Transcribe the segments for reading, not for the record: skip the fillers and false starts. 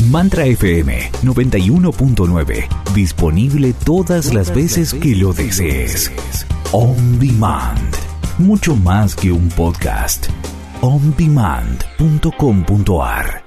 Mantra FM 91.9. Disponible todas las veces que lo desees. On Demand. Mucho más que un podcast. ondemand.com.ar.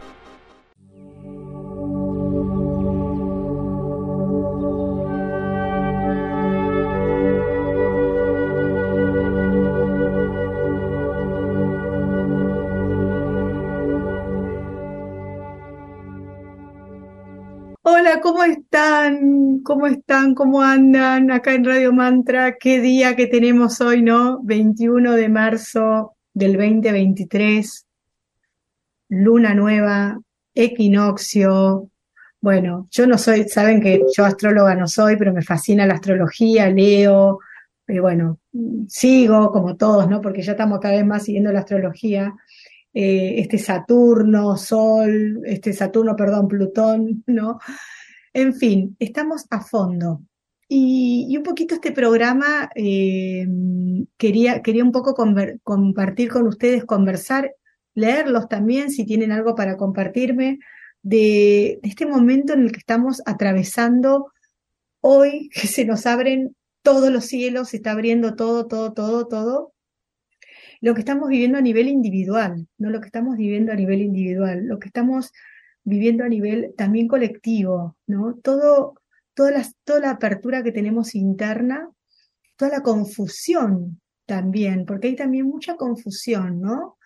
Hola, ¿cómo están? ¿Cómo están? ¿Cómo andan acá en Radio Mantra? Qué día que tenemos hoy, ¿no? 21 de marzo del 2023, luna nueva, equinoccio. Bueno, yo no soy, saben que yo astróloga no soy, pero me fascina la astrología, leo, bueno, sigo como todos, ¿no? Porque ya estamos cada vez más siguiendo la astrología. Saturno, perdón, Plutón, ¿no? En fin, estamos a fondo. Y un poquito este programa quería un poco compartir con ustedes, conversar, leerlos también si tienen algo para compartirme de este momento en el que estamos atravesando hoy, que se nos abren todos los cielos, se está abriendo todo. Lo que estamos viviendo a nivel individual, no lo que estamos viviendo a nivel individual, lo que estamos viviendo a nivel también colectivo, ¿no? Toda la apertura que tenemos interna, toda la confusión también, porque hay también mucha confusión, ¿no?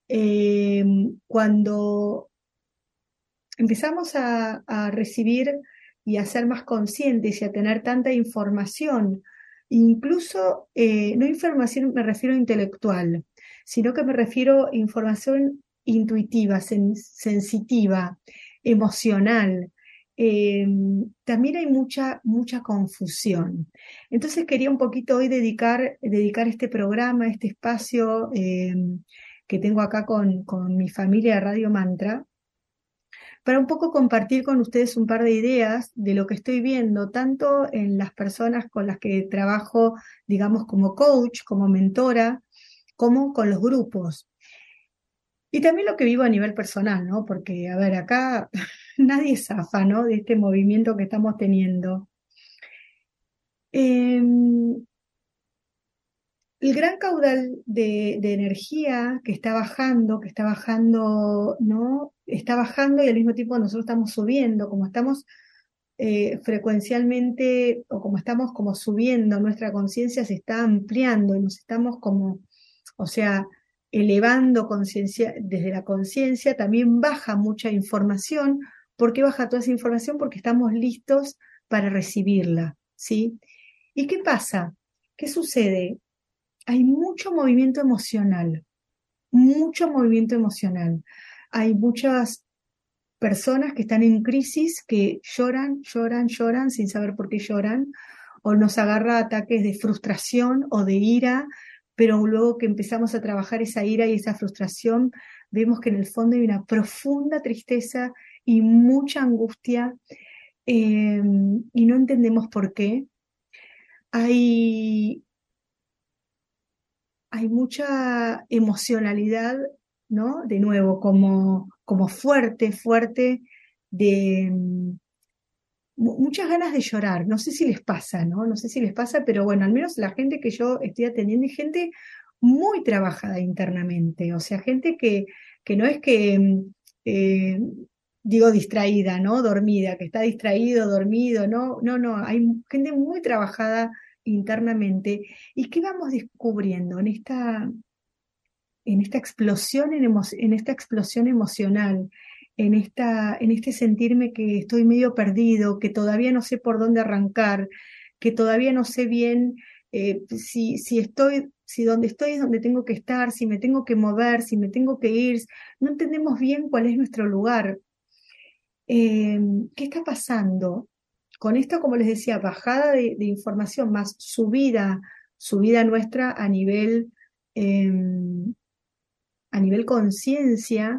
Cuando empezamos a recibir y a ser más conscientes y a tener tanta información, incluso no información me refiero a intelectual, sino que me refiero a información intuitiva, sensitiva, emocional. También hay mucha confusión. Entonces quería un poquito hoy dedicar este programa, este espacio que tengo acá con mi familia de Radio Mantra, para un poco compartir con ustedes un par de ideas de lo que estoy viendo, tanto en las personas con las que trabajo, digamos, como coach, como mentora, como con los grupos. Y también lo que vivo a nivel personal, ¿no? Porque, a ver, acá nadie zafa, ¿no? De este movimiento que estamos teniendo. El gran caudal de energía que está bajando, ¿no? Está bajando y al mismo tiempo nosotros estamos subiendo, como estamos frecuencialmente o como estamos como subiendo, nuestra conciencia se está ampliando y nos estamos como, o sea, elevando conciencia, desde la conciencia también baja mucha información. ¿Por qué baja toda esa información? Porque estamos listos para recibirla, ¿sí? ¿Y qué pasa? ¿Qué sucede? Hay mucho movimiento emocional. Hay muchas personas que están en crisis, que lloran sin saber por qué lloran, o nos agarra ataques de frustración o de ira, pero luego que empezamos a trabajar esa ira y esa frustración, vemos que en el fondo hay una profunda tristeza y mucha angustia, y no entendemos por qué. Hay hay mucha emocionalidad, ¿no? De nuevo, como fuerte, de muchas ganas de llorar. No sé si les pasa, ¿no? No sé si les pasa, pero bueno, al menos la gente que yo estoy atendiendo es gente muy trabajada internamente, o sea, gente que no es que, eh, digo distraída, ¿no? Dormida, que está distraído, dormido, no, hay gente muy trabajada internamente. ¿Y qué vamos descubriendo en esta explosión, en esta explosión emocional, en este sentirme que estoy medio perdido, que todavía no sé por dónde arrancar, que todavía no sé bien si donde estoy es donde tengo que estar, si me tengo que mover, si me tengo que ir, no entendemos bien cuál es nuestro lugar. ¿Qué está pasando? Con esto, como les decía, bajada de información más subida nuestra a nivel conciencia,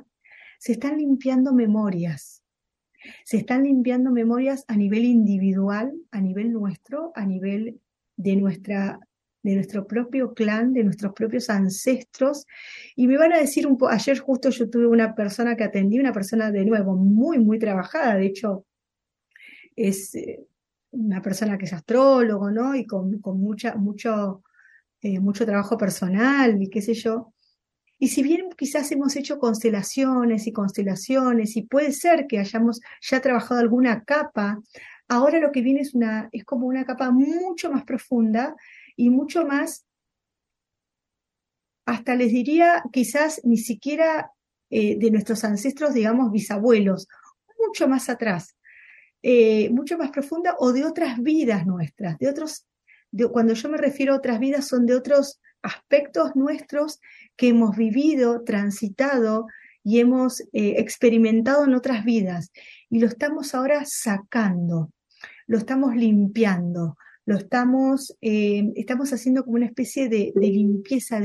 se están limpiando memorias a nivel individual, a nivel nuestro, a nivel de de nuestro propio clan, de nuestros propios ancestros. Y me van a decir ayer justo yo tuve una persona que atendí, una persona de nuevo muy, muy trabajada, de hecho es una persona que es astrólogo, ¿no? Y con mucho trabajo personal y qué sé yo. Y si bien quizás hemos hecho constelaciones y constelaciones, y puede ser que hayamos ya trabajado alguna capa, ahora lo que viene es como una capa mucho más profunda y mucho más, hasta les diría, quizás ni siquiera de nuestros ancestros, digamos, bisabuelos, mucho más atrás, mucho más profunda o de otras vidas nuestras, cuando yo me refiero a otras vidas son de otros aspectos nuestros que hemos vivido, transitado y hemos experimentado en otras vidas. Y lo estamos ahora sacando, lo estamos limpiando, estamos haciendo como una especie de limpieza,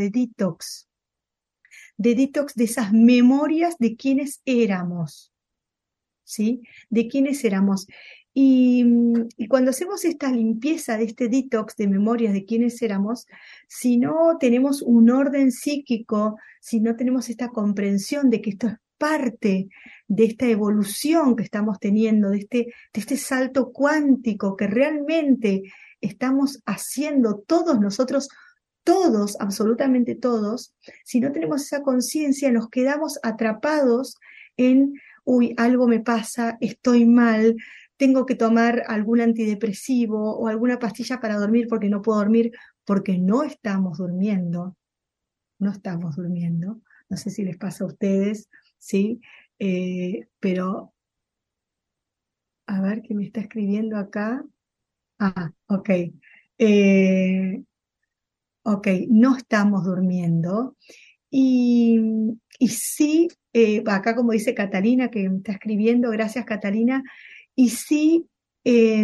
de detox de esas memorias de quienes éramos. ¿Sí? De quiénes éramos. Y cuando hacemos esta limpieza de este detox de memorias de quiénes éramos, si no tenemos un orden psíquico, si no tenemos esta comprensión de que esto es parte de esta evolución que estamos teniendo, de este salto cuántico que realmente estamos haciendo todos nosotros, todos, absolutamente todos, si no tenemos esa conciencia, nos quedamos atrapados en uy, algo me pasa, estoy mal, tengo que tomar algún antidepresivo o alguna pastilla para dormir porque no puedo dormir, porque no estamos durmiendo, no estamos durmiendo. No sé si les pasa a ustedes, ¿sí? Pero, a ver qué me está escribiendo acá. Ah, ok. Eh, ok, no estamos durmiendo. Y sí, acá como dice Catalina, que me está escribiendo, gracias Catalina, y sí eh,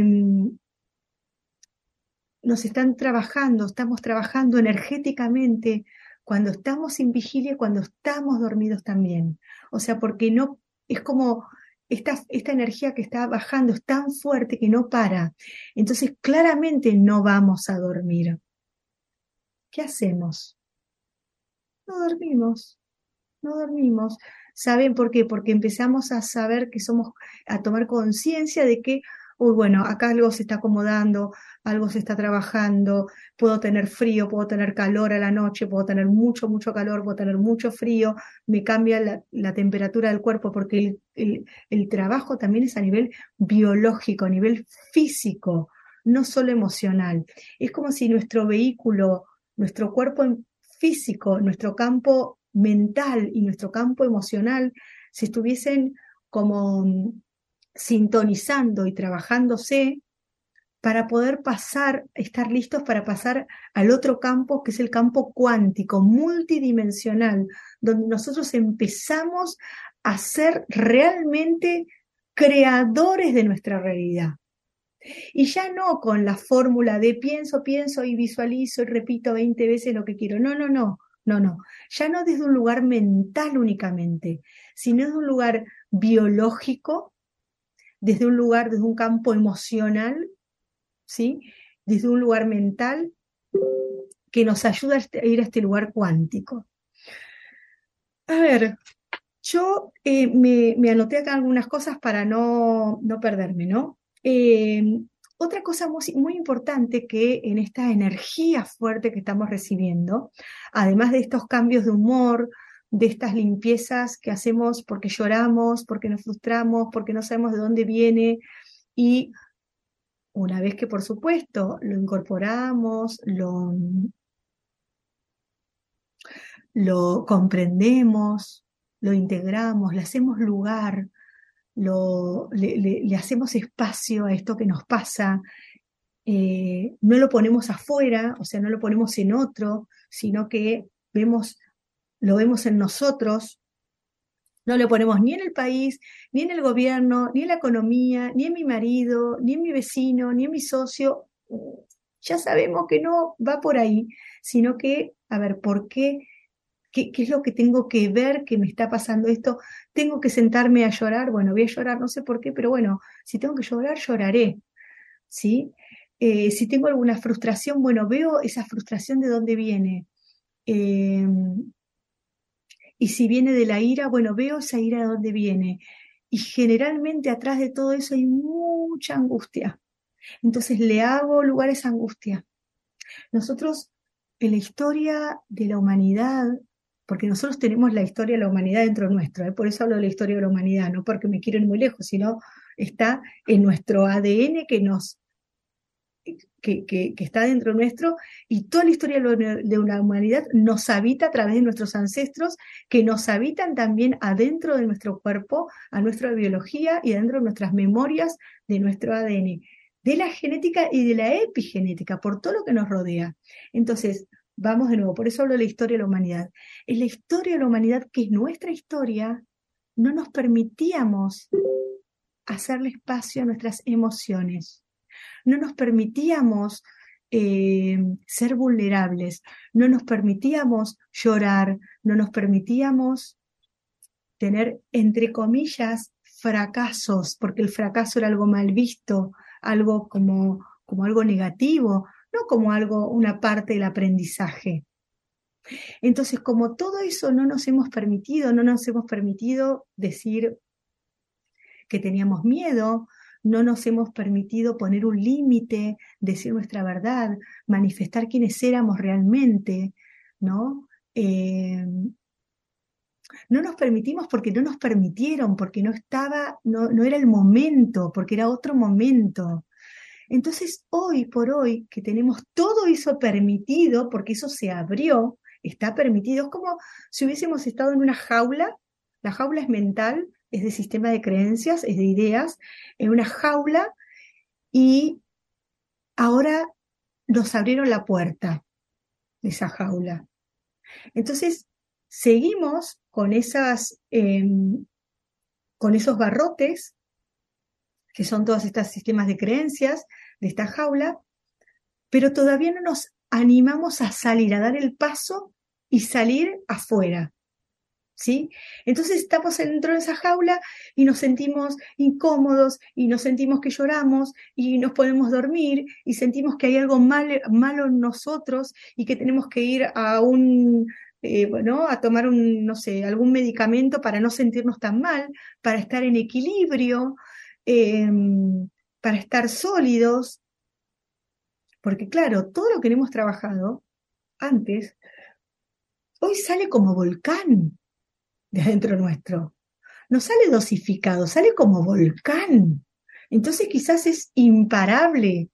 estamos trabajando energéticamente cuando estamos sin vigilia y cuando estamos dormidos también. O sea, porque no, es como esta energía que está bajando es tan fuerte que no para. Entonces, claramente no vamos a dormir. ¿Qué hacemos? No dormimos. No dormimos. ¿Saben por qué? Porque empezamos a saber que a tomar conciencia de que, uy, bueno, acá algo se está acomodando, algo se está trabajando, puedo tener frío, puedo tener calor a la noche, puedo tener mucho, mucho calor, puedo tener mucho frío, me cambia la temperatura del cuerpo, porque el trabajo también es a nivel biológico, a nivel físico, no solo emocional. Es como si nuestro vehículo, nuestro cuerpo físico, nuestro campo mental y nuestro campo emocional se estuviesen como sintonizando y trabajándose para poder estar listos para pasar al otro campo, que es el campo cuántico, multidimensional, donde nosotros empezamos a ser realmente creadores de nuestra realidad. Y ya no con la fórmula de pienso, pienso y visualizo y repito 20 veces lo que quiero. No, no, no, no, no. Ya no desde un lugar mental únicamente, sino desde un lugar biológico, desde un campo emocional, ¿sí? Desde un lugar mental que nos ayuda a ir a este lugar cuántico. A ver, yo me anoté acá algunas cosas para no perderme, ¿no? Otra cosa muy, muy importante que en esta energía fuerte que estamos recibiendo, además de estos cambios de humor, de estas limpiezas que hacemos porque lloramos, porque nos frustramos, porque no sabemos de dónde viene, y una vez que por supuesto lo incorporamos, lo comprendemos, lo integramos, le hacemos lugar, le hacemos espacio a esto que nos pasa, no lo ponemos afuera, o sea, no lo ponemos en otro, sino que lo vemos en nosotros, no lo ponemos ni en el país, ni en el gobierno, ni en la economía, ni en mi marido, ni en mi vecino, ni en mi socio. Ya sabemos que no va por ahí, sino que, a ver, ¿por qué? ¿Qué es lo que tengo que ver que me está pasando esto? ¿Tengo que sentarme a llorar? Bueno, voy a llorar, no sé por qué, pero bueno, si tengo que llorar, lloraré, ¿sí? Si tengo alguna frustración, bueno, veo esa frustración de dónde viene. Eh, y si viene de la ira, bueno, veo esa ira de dónde viene. Y generalmente atrás de todo eso hay mucha angustia. Entonces le hago lugar a esa angustia. Nosotros, en la historia de la humanidad, porque nosotros tenemos la historia de la humanidad dentro nuestro, por eso hablo de la historia de la humanidad, no porque me quiero ir muy lejos, sino está en nuestro ADN que está dentro nuestro, y toda la historia de la humanidad nos habita a través de nuestros ancestros, que nos habitan también adentro de nuestro cuerpo, a nuestra biología y adentro de nuestras memorias, de nuestro ADN, de la genética y de la epigenética, por todo lo que nos rodea. Entonces, vamos de nuevo, por eso hablo de la historia de la humanidad. En la historia de la humanidad, que es nuestra historia, no nos permitíamos hacerle espacio a nuestras emociones, no nos permitíamos ser vulnerables, no nos permitíamos llorar, no nos permitíamos tener, entre comillas, fracasos, porque el fracaso era algo mal visto, algo como algo negativo, no como algo, una parte del aprendizaje. Entonces, como todo eso no nos hemos permitido decir que teníamos miedo, no nos hemos permitido poner un límite, decir nuestra verdad, manifestar quiénes éramos realmente, ¿no? No nos permitimos porque no nos permitieron, porque no era el momento, porque era otro momento. Entonces, hoy por hoy, que tenemos todo eso permitido, porque eso se abrió, está permitido, es como si hubiésemos estado en una jaula. La jaula es mental, es de sistema de creencias, es de ideas, en una jaula, y ahora nos abrieron la puerta de esa jaula. Entonces, seguimos con esos barrotes, que son todos estos sistemas de creencias de esta jaula, pero todavía no nos animamos a salir, a dar el paso y salir afuera, ¿sí? Entonces estamos dentro de esa jaula y nos sentimos incómodos y nos sentimos que lloramos y nos podemos dormir y sentimos que hay algo malo en nosotros y que tenemos que ir a tomar no sé, algún medicamento para no sentirnos tan mal, para estar en equilibrio, eh, para estar sólidos, porque claro, todo lo que hemos trabajado antes, hoy sale como volcán de adentro nuestro. No sale dosificado, sale como volcán. Entonces quizás es imparable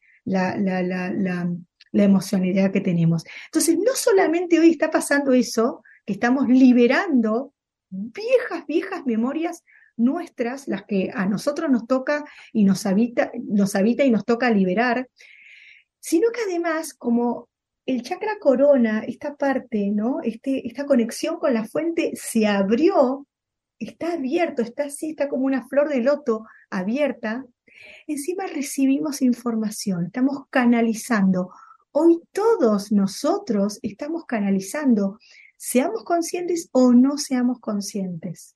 la emocionalidad que tenemos. Entonces no solamente hoy está pasando eso, que estamos liberando viejas memorias nuestras, las que a nosotros nos toca y nos habita y nos toca liberar, sino que además, como el chakra corona, esta parte, ¿no? Esta conexión con la fuente se abrió, está abierto, está así, está como una flor de loto abierta. Encima recibimos información, estamos canalizando. Hoy todos nosotros estamos canalizando, seamos conscientes o no seamos conscientes.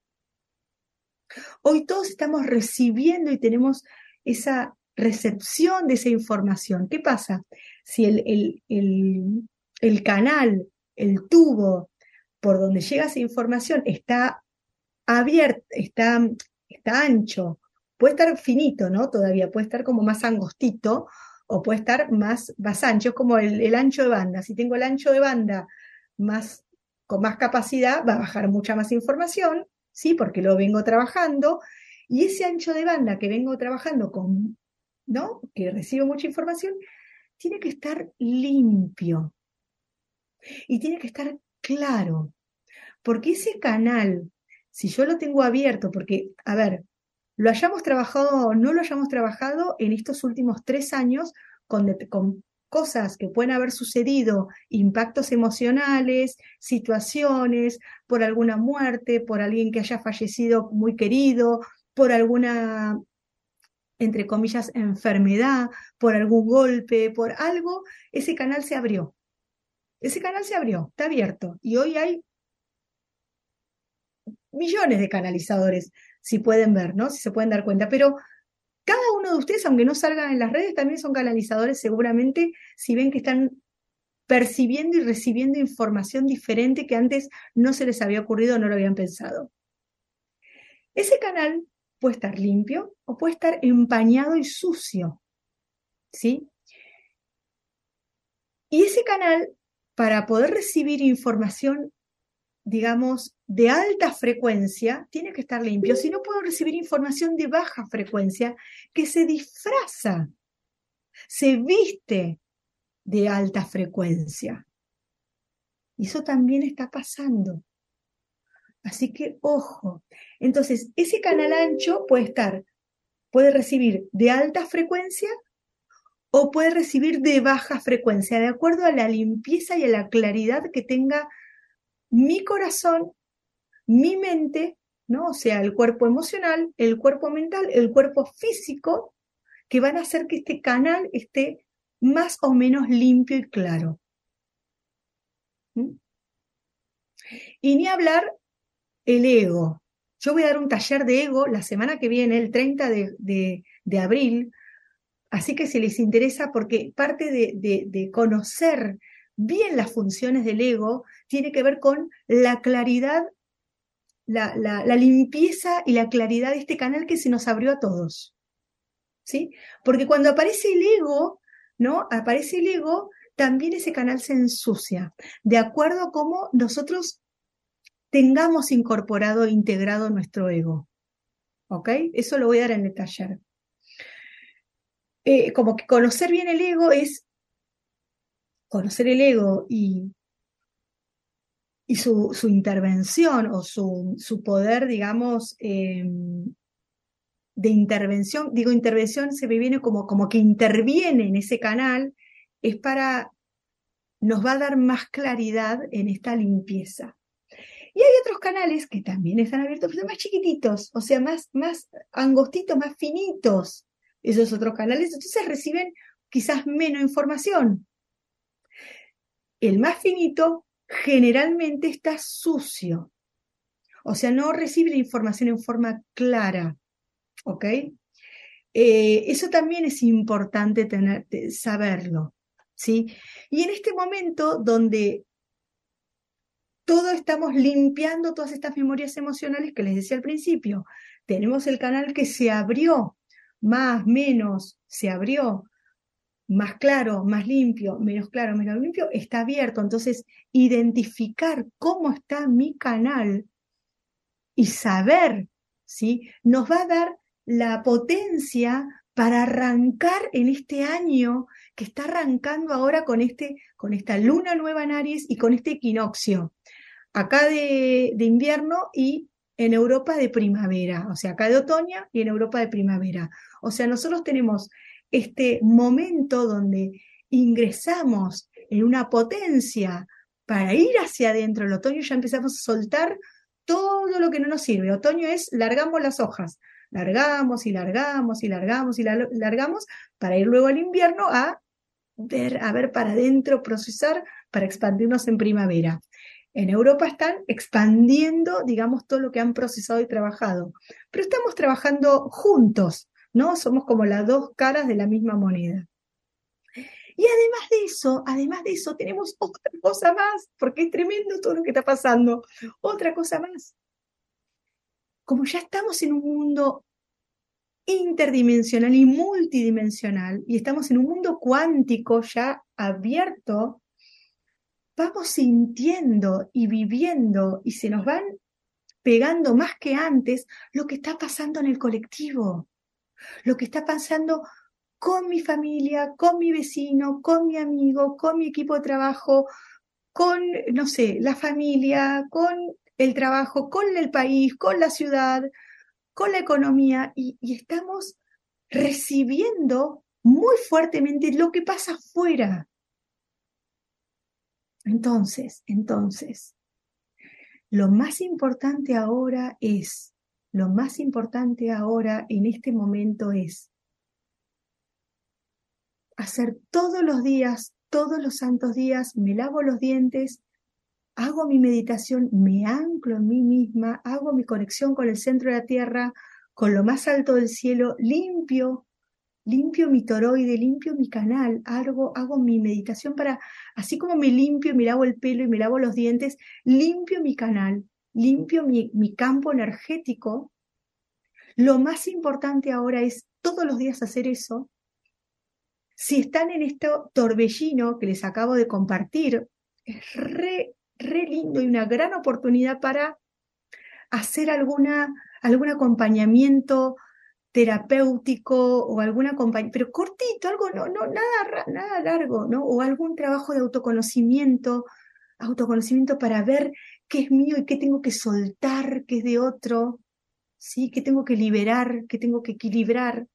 Hoy todos estamos recibiendo y tenemos esa recepción de esa información. ¿Qué pasa? Si el canal, el tubo por donde llega esa información está abierto, está ancho, puede estar finito, ¿no? Todavía puede estar como más angostito o puede estar más ancho, es como el ancho de banda. Si tengo el ancho de banda con más capacidad, va a bajar mucha más información, ¿sí? Porque lo vengo trabajando, y ese ancho de banda que vengo trabajando ¿no? Que recibo mucha información, tiene que estar limpio y tiene que estar claro, porque ese canal, si yo lo tengo abierto, porque, a ver, lo hayamos trabajado o no lo hayamos trabajado en estos últimos 3 años con cosas que pueden haber sucedido, impactos emocionales, situaciones, por alguna muerte, por alguien que haya fallecido muy querido, por alguna, entre comillas, enfermedad, por algún golpe, por algo, ese canal se abrió. Ese canal se abrió, está abierto. Y hoy hay millones de canalizadores, si pueden ver, ¿no? Si se pueden dar cuenta. Pero Cada uno de ustedes, aunque no salgan en las redes, también son canalizadores seguramente, si ven que están percibiendo y recibiendo información diferente que antes no se les había ocurrido o no lo habían pensado. Ese canal puede estar limpio o puede estar empañado y sucio, ¿sí? Y ese canal, para poder recibir información, digamos, de alta frecuencia, tiene que estar limpio. Si no, puedo recibir información de baja frecuencia que se disfraza, se viste de alta frecuencia. Y eso también está pasando. Así que, ojo. Entonces, ese canal ancho puede recibir de alta frecuencia o puede recibir de baja frecuencia, de acuerdo a la limpieza y a la claridad que tenga mi corazón, mi mente, ¿no? O sea, el cuerpo emocional, el cuerpo mental, el cuerpo físico, que van a hacer que este canal esté más o menos limpio y claro. ¿Mm? Y ni hablar el ego. Yo voy a dar un taller de ego la semana que viene, el 30 de abril, así que si les interesa, porque parte de conocer bien las funciones del ego tiene que ver con la claridad, la limpieza y la claridad de este canal que se nos abrió a todos, ¿sí? Porque cuando aparece el ego, ¿no? Aparece el ego, también ese canal se ensucia, de acuerdo a cómo nosotros tengamos incorporado e integrado nuestro ego, ¿ok? Eso lo voy a dar en el taller. Como que conocer bien el ego es conocer el ego y su intervención o su poder, digamos, de intervención. Digo, intervención se me viene como que interviene en ese canal, nos va a dar más claridad en esta limpieza. Y hay otros canales que también están abiertos, pero son más chiquititos, o sea, más angostitos, más finitos. Esos otros canales, entonces reciben quizás menos información. El más finito generalmente está sucio, o sea, no recibe la información en forma clara, ¿ok? Eso también es importante saberlo, ¿sí? Y en este momento donde todos estamos limpiando todas estas memorias emocionales que les decía al principio, tenemos el canal que se abrió, más, menos, se abrió, más claro, más limpio, menos claro, menos limpio, está abierto. Entonces, identificar cómo está mi canal y saber, ¿sí? Nos va a dar la potencia para arrancar en este año que está arrancando ahora con esta luna nueva en Aries y con este equinoccio. Acá de invierno y en Europa de primavera, o sea, acá de otoño y en Europa de primavera. O sea, nosotros tenemos este momento donde ingresamos en una potencia para ir hacia adentro. El otoño ya empezamos a soltar todo lo que no nos sirve. Otoño es largamos las hojas, largamos y largamos y largamos y largamos para ir luego al invierno a ver para adentro, procesar, para expandirnos en primavera. En Europa están expandiendo, digamos, todo lo que han procesado y trabajado. Pero estamos trabajando juntos, ¿no? Somos como las dos caras de la misma moneda. Y además de eso, tenemos otra cosa más, porque es tremendo todo lo que está pasando. Otra cosa más. Como ya estamos en un mundo interdimensional y multidimensional, y estamos en un mundo cuántico ya abierto, vamos sintiendo y viviendo y se nos van pegando más que antes lo que está pasando en el colectivo, lo que está pasando con mi familia, con mi vecino, con mi amigo, con mi equipo de trabajo, con, no sé, la familia, con el trabajo, con el país, con la ciudad, con la economía, y estamos recibiendo muy fuertemente lo que pasa afuera. Entonces, lo más importante ahora en este momento es hacer todos los días, todos los santos días, me lavo los dientes, hago mi meditación, me anclo en mí misma, hago mi conexión con el centro de la tierra, con lo más alto del cielo, limpio mi toroide, limpio mi canal, hago mi meditación para, así como me limpio y me lavo el pelo y me lavo los dientes, limpio mi canal, limpio mi campo energético. Lo más importante ahora es todos los días hacer eso. Si están en este torbellino que les acabo de compartir, es re lindo y una gran oportunidad para hacer algún acompañamiento terapéutico o algún acompañamiento, pero cortito, algo nada largo, ¿no? O algún trabajo de autoconocimiento para ver qué es mío y qué tengo que soltar, qué es de otro, ¿sí? Qué tengo que liberar, qué tengo que equilibrar.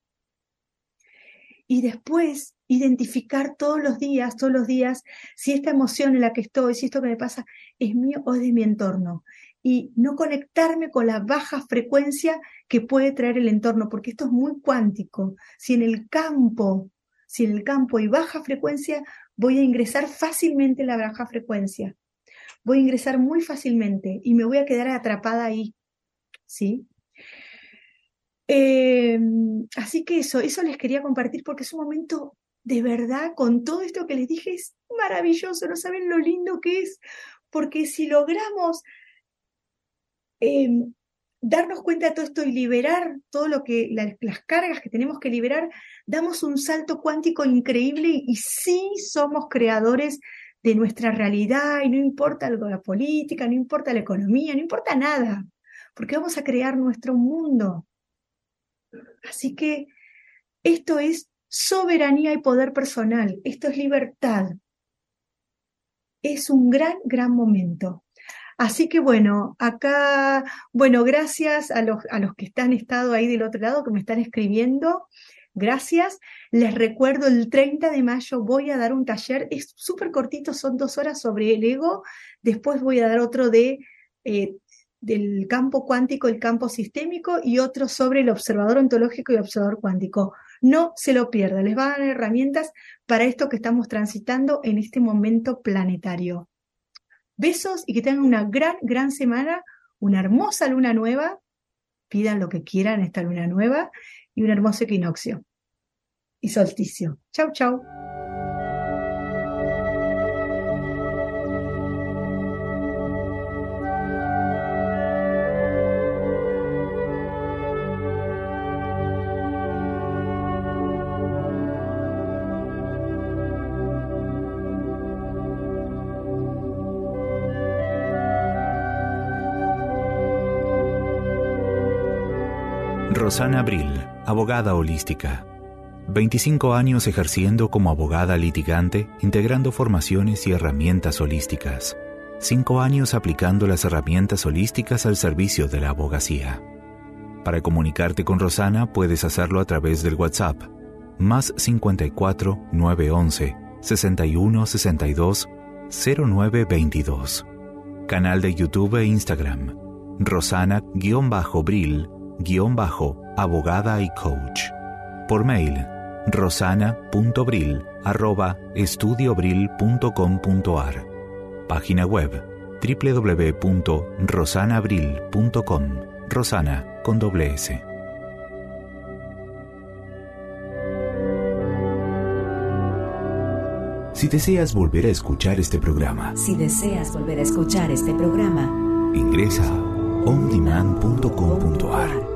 Y después identificar todos los días, si esta emoción en la que estoy, si esto que me pasa es mío o es de mi entorno. Y no conectarme con la baja frecuencia que puede traer el entorno, porque esto es muy cuántico. Si en el campo hay baja frecuencia, voy a ingresar fácilmente en la baja frecuencia. Voy a ingresar muy fácilmente y me voy a quedar atrapada ahí, ¿sí? Así que eso les quería compartir porque es un momento de verdad, con todo esto que les dije, es maravilloso, no saben lo lindo que es, porque si logramos darnos cuenta de todo esto y liberar todo lo que, las cargas que tenemos que liberar, damos un salto cuántico increíble y sí somos creadores de nuestra realidad y no importa la política, no importa la economía, no importa nada, porque vamos a crear nuestro mundo. Así que esto es soberanía y poder personal, esto es libertad. Es un gran momento. Así que bueno, acá, gracias a los que han estado ahí del otro lado, que me están escribiendo, gracias. Les recuerdo, el 30 de mayo voy a dar un taller, es súper cortito, son 2 horas sobre el ego, después voy a dar otro del campo cuántico, el campo sistémico, y otro sobre el observador ontológico y observador cuántico. No se lo pierdan, les van a dar herramientas para esto que estamos transitando en este momento planetario. Besos y que tengan una gran semana, una hermosa luna nueva, pidan lo que quieran esta luna nueva, y un hermoso equinoccio y solsticio. Chau, chau. Rosana Abril, abogada holística. 25 años ejerciendo como abogada litigante, integrando formaciones y herramientas holísticas. 5 años aplicando las herramientas holísticas al servicio de la abogacía. Para comunicarte con Rosana puedes hacerlo a través del WhatsApp +54 911 61 62 0922. Canal de YouTube e Instagram Rosana-Bril-abogada y coach. Por mail rosana.bril@estudiobril.com.ar. Página web www.rosanabril.com. Rosana con doble S. Si deseas volver a escuchar este programa, ingresa a ondemand.com.ar.